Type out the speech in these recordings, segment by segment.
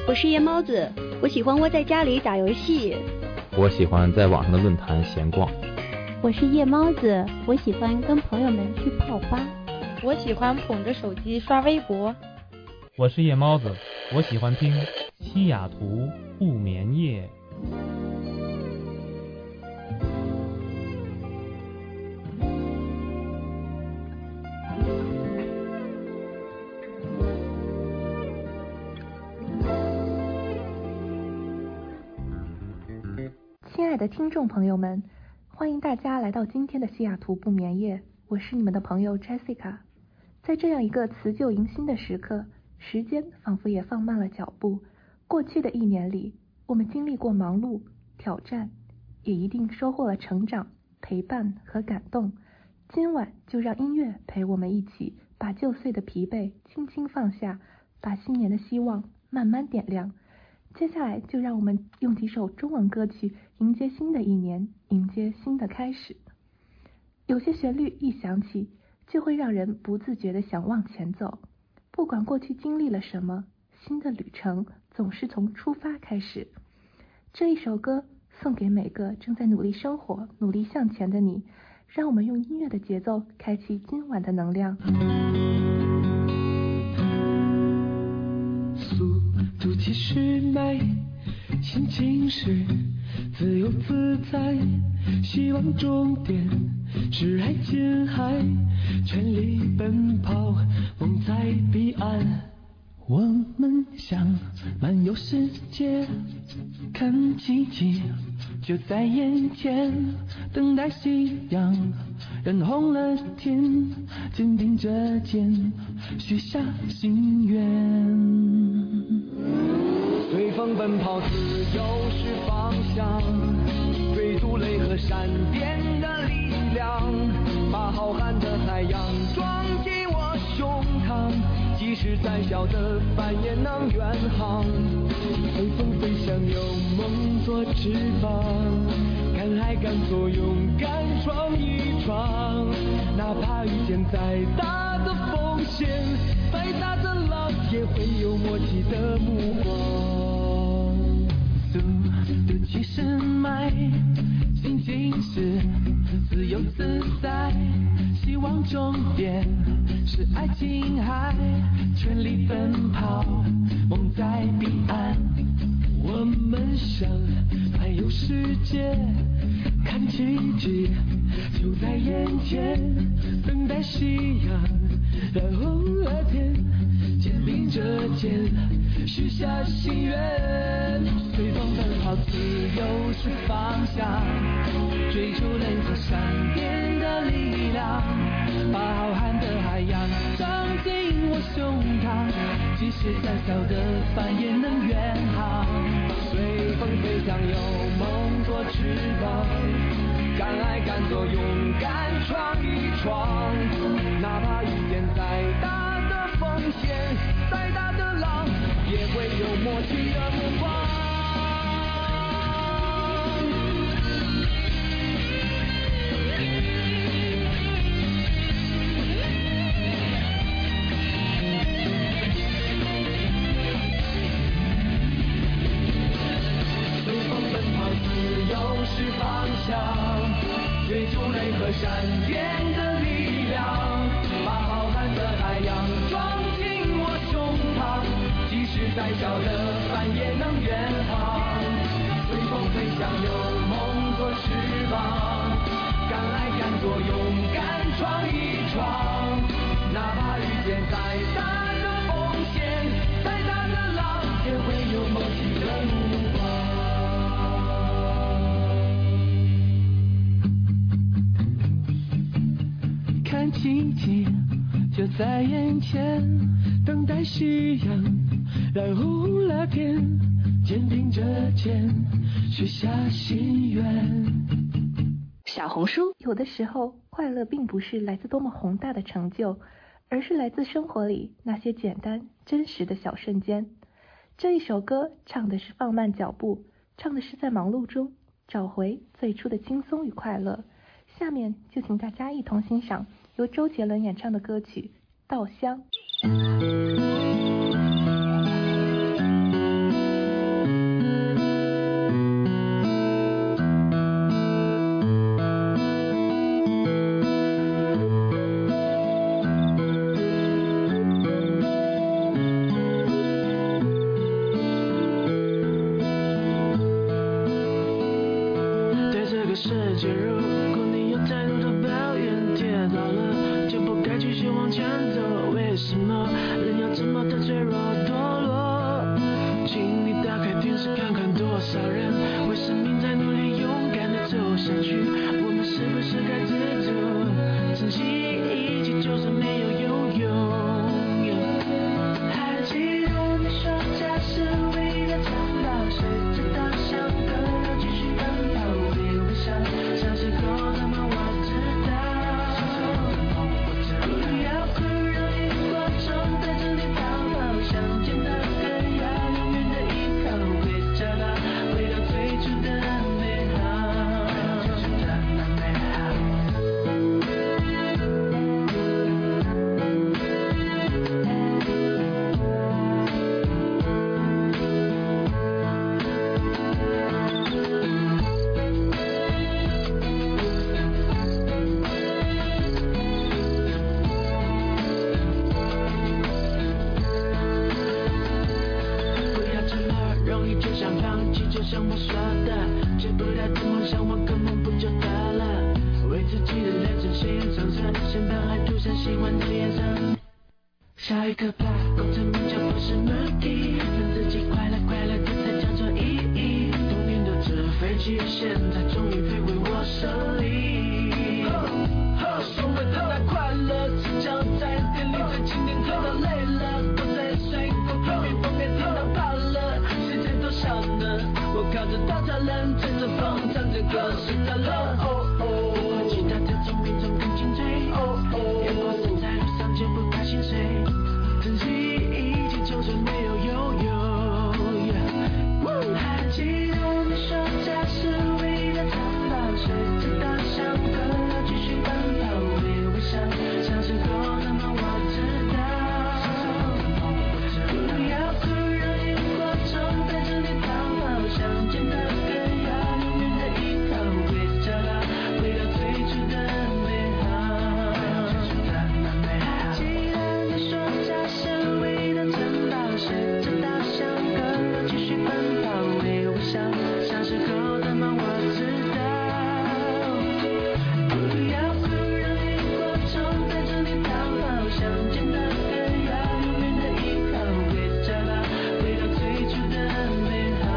我是夜猫子，我喜欢窝在家里打游戏。 我喜欢在网上的论坛闲逛。 我是夜猫子，我喜欢跟朋友们去泡吧。 我喜欢捧着手机刷微博。 我是夜猫子，我喜欢听西雅图不眠夜。 亲爱的听众朋友们，欢迎大家来到今天的西雅图不眠夜，我是你们的朋友 Jessica。 在这样一个辞旧迎新的时刻，时间仿佛也放慢了脚步。过去的一年里，我们经历过忙碌、挑战，也一定收获了成长、陪伴和感动。今晚就让音乐陪我们一起把旧岁的疲惫轻轻放下，把新年的希望慢慢点亮。接下来就让我们用几首中文歌曲迎接新的一年，迎接新的开始。有些旋律一响起，就会让人不自觉地想往前走。不管过去经历了什么，新的旅程总是从出发开始。这一首歌送给每个正在努力生活、努力向前的你，让我们用音乐的节奏开启今晚的能量。 速度其实美，心情是自由自在，希望终点是爱琴海，全力奔跑，梦在彼岸。我们想漫游世界，看奇迹就在眼前，等待夕阳染红了天，肩并着肩许下心愿。随风奔跑，自由是方向，追逐雷和闪电的力量，把浩瀚的海洋装进我胸膛，即使再小的帆也能远航。随风飞翔，有梦做翅膀，敢爱敢做，勇敢闯一闯，哪怕遇见再大的风险，再大的浪，也会有默契的目光。速度其实迈，心情是自由自在，希望终点是爱琴海，全力奔跑，梦在彼岸。我们想环游世界，看奇迹就在眼前，等待夕阳染红了天，肩并着肩许下心愿。随风奔跑，自由是方向，追逐雷和闪电的力量，把浩瀚的海洋装进我胸膛，即使再小的帆也能远航。随风飞翔，有梦做翅膀，敢爱敢做，勇敢闯一闯，哪怕遇见再大的风险，再大的浪，也会有默契的目光。是方向，追逐雷和闪电的力量，把浩瀚的海洋装进我胸膛，即使再小的帆也能远航。随风飞翔，有梦做翅膀，敢爱敢做，勇敢闯一闯，哪怕遇见再大的风险，再大的浪，也会有默契的目光。看奇迹就在眼前，等待夕阳染红了天，肩并着肩许下心愿。 小红书，有的时候快乐并不是来自多么宏大的成就，而是来自生活里那些简单真实的小瞬间。这一首歌唱的是放慢脚步，唱的是在忙碌中找回最初的轻松与快乐。下面就请大家一同欣赏由周杰伦演唱的歌曲《稻香》。 介入。如果你有太多的抱怨，跌倒了就不该继续往前走。为什么人要这么的脆弱堕落？请你打开电视看看多少人为生命在努力，勇敢的走下去。我们是不是该知足，珍惜一切，就算没有拥有。还记得你说家是唯一的城堡，谁知道像个人继续奔跑，微微笑，像是狗的梦，我知道。不要哭，让萤火虫带着你逃跑，想见的更要永远的依靠，会找到回到最初的美好。像我说的，追不到的梦想，我根本不就得了？为自己的人生写上色，先把爱涂上喜欢的颜色。下一个吧，功成名就不是目的，让自己快乐快乐的才叫做意义。童年的纸飞机，现在终于飞回我手里。所谓的那快乐，只讲在店里，在经典看到累了，躲在水果旁边，旁边听到怕了，谁在多少呢？我靠着稻草人，吹着风，唱着歌，睡着了。和其他的聪明中更精粹。阳光洒在路上就不怕心碎，珍惜一切，就算没有拥有。还记得你说家是唯一的城堡，谁知道像个人继续奔跑，微微笑，像是狗的梦，我知道。不要哭，让萤火虫带着你逃跑，想见的更要永远的依靠，会找到回到最初的美好。还记得你说家是唯一的城堡，谁知道像个人继续奔跑，微微笑，像是狗的梦，我知道。不要哭，让萤火虫带着你逃跑，想见的更要永远的依靠，会找到回到最初的美好。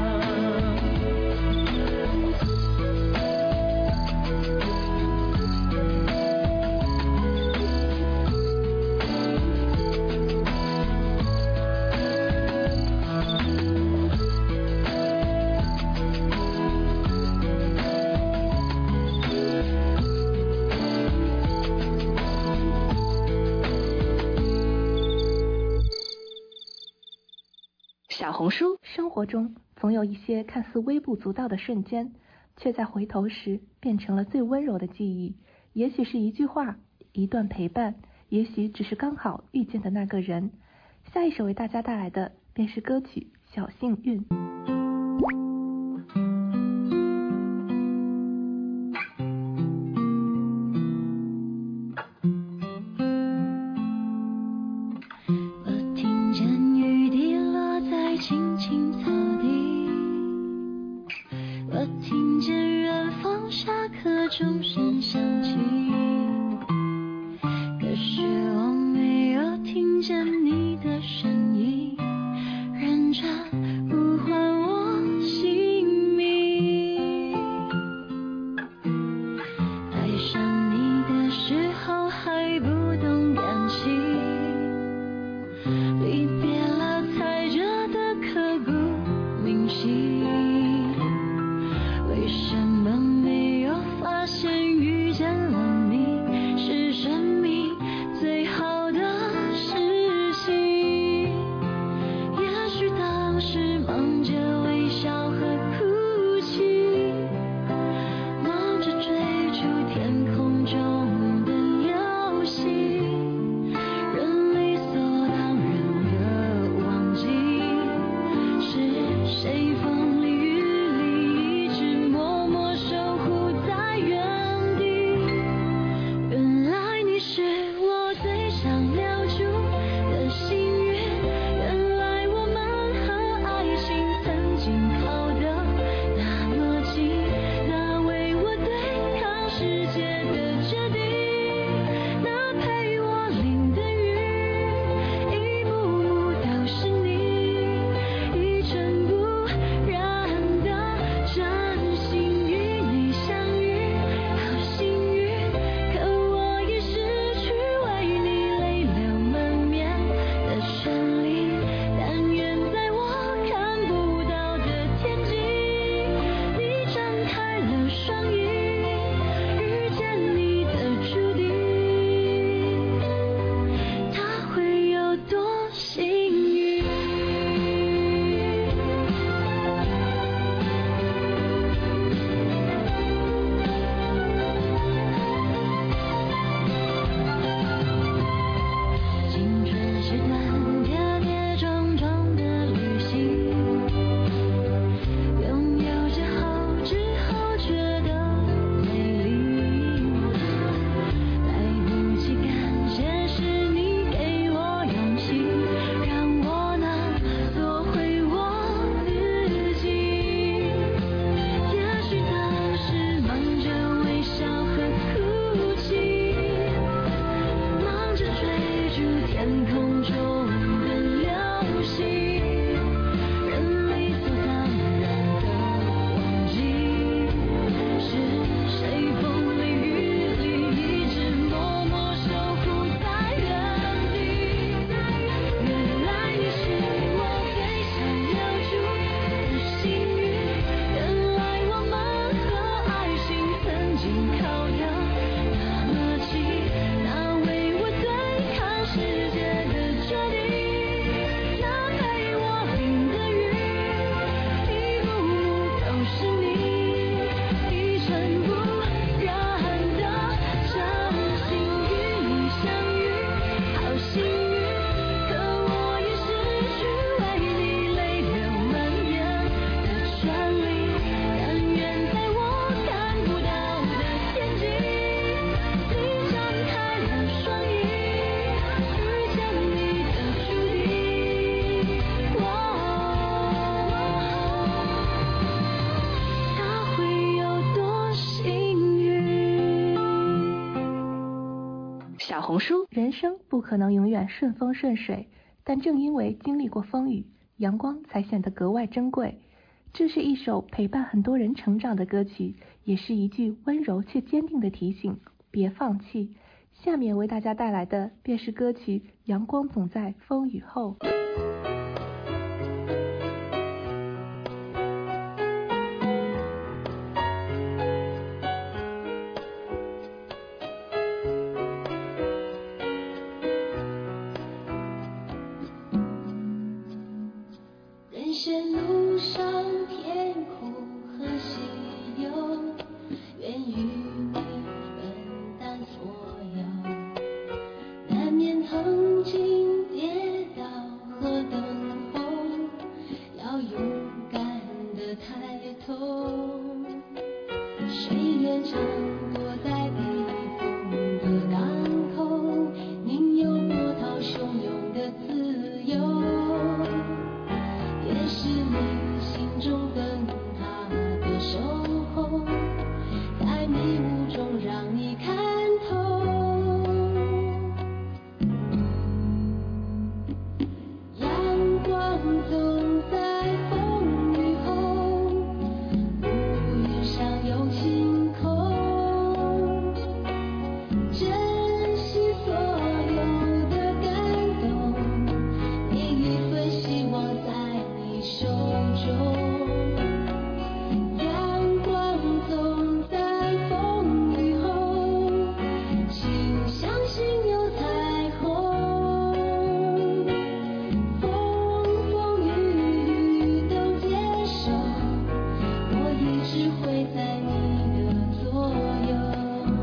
小红书， 生活中总有一些看似微不足道的瞬间，却在回头时变成了最温柔的记忆。也许是一句话，一段陪伴，也许只是刚好遇见的那个人。下一首为大家带来的便是歌曲《小幸运》。 青青草地，我听见远方下课钟声响起，可是我没有听见你的声音，认真呼唤我姓名。爱上你的时候还不懂感情，离别了才觉得刻骨铭心，为什么没有发现红书， 人生不可能永远顺风顺水，但正因为经历过风雨，阳光才显得格外珍贵。这是一首陪伴很多人成长的歌曲，也是一句温柔却坚定的提醒，别放弃。下面为大家带来的便是歌曲《阳光总在风雨后》。 人生路上甜苦和喜忧，愿与你分担所有，难免曾经跌倒和等候，要勇敢地抬头。谁愿常躲在避风的港口，宁有波涛汹涌的自由，也是你心中灯塔的守候，在迷雾中让你看透。阳光总在风雨后，乌云上有晴空，珍惜所有的感动，每一份希望在你手中。阳光总在风雨后，请相信有彩虹。风风雨雨都接受，我一直会在你的左右。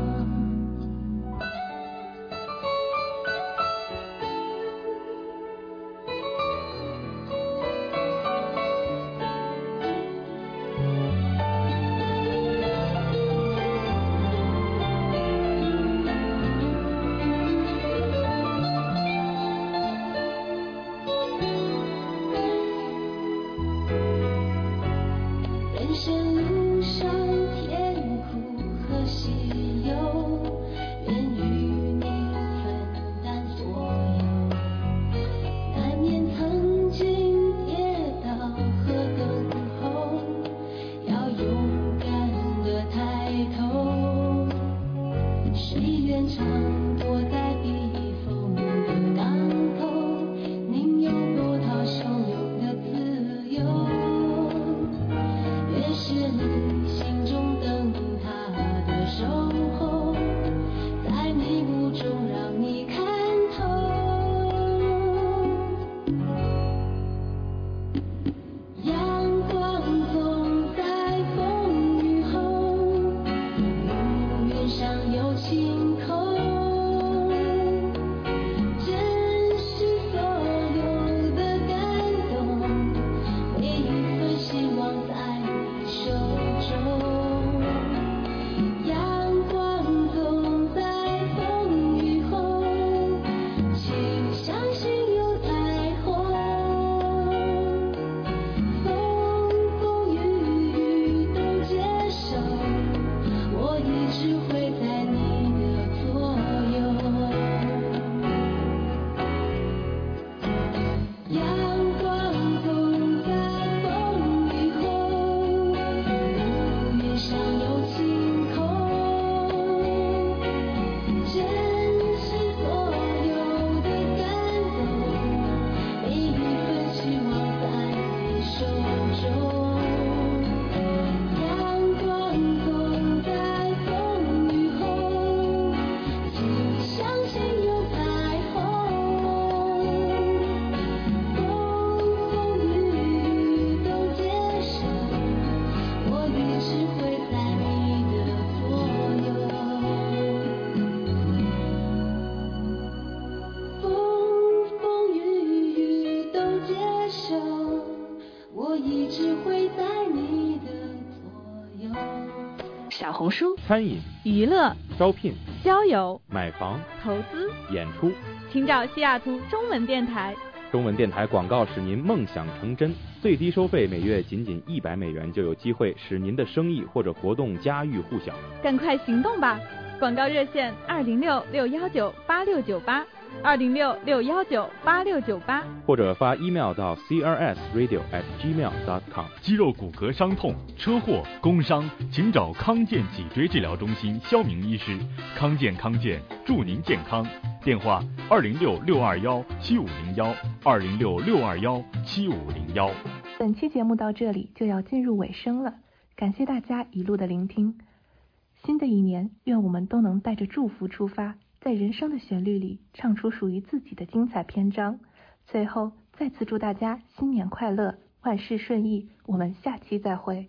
人生路上甜苦和喜忧，愿与你分担所有，难免曾经跌倒和等候，要勇敢地抬头。谁愿常躲在避风的港口，宁有波涛汹涌的自由，越是你心中灯塔的守候，在迷雾中让你看透。阳光总在风雨后，乌云上有晴空，珍惜所有的感动，每一份希望在你手中。阳光总在风雨后，请相信有彩虹。风风雨雨都接受，我一直会在你的左右。阳光总在风雨后，乌云上有晴空，珍惜所有的感动，每一份希望在你手中。阳光总在风雨后，请相信有彩虹。风风雨雨都接受，我一直会在你的左右。风风雨雨都接受，我一直会在你的左右。 小红书， 餐饮、 娱乐、 招聘、 交友、 买房、 投资， 演出， 请找西雅图中文电台。 中文电台广告使您梦想成真，最低收费每月仅$100就有机会使您的生意或者活动家喻户晓。 赶快行动吧！ 广告热线206-619-8698，206-619-8698， 或者发 email 到 crsradio@gmail.com。 肌肉骨骼伤痛、车祸、工伤，请找康健脊椎治疗中心肖明医师。康健祝您健康。电话206-621-7501，206-621-7501。 本期节目到这里就要进入尾声了，感谢大家一路的聆听。新的一年，愿我们都能带着祝福出发，在人生的旋律里唱出属于自己的精彩篇章。最后，再次祝大家新年快乐，万事顺意，我们下期再会。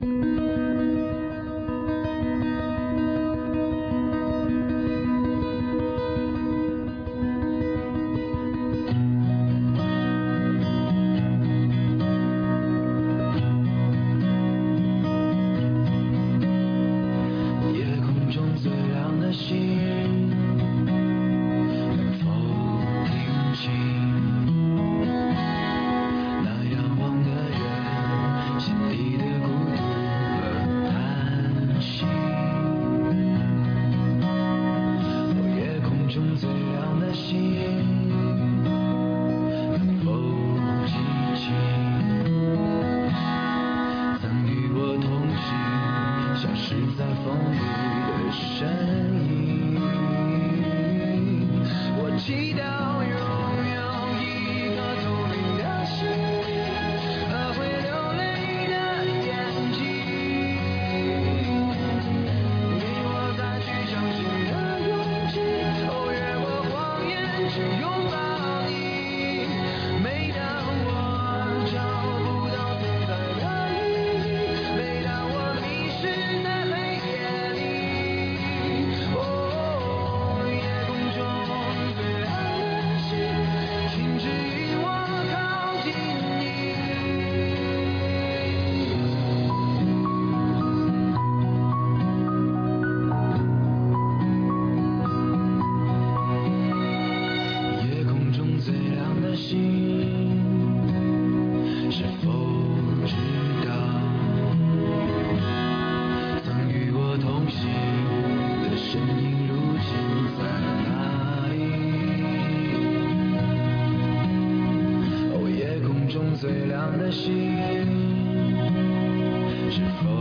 最亮的星，是否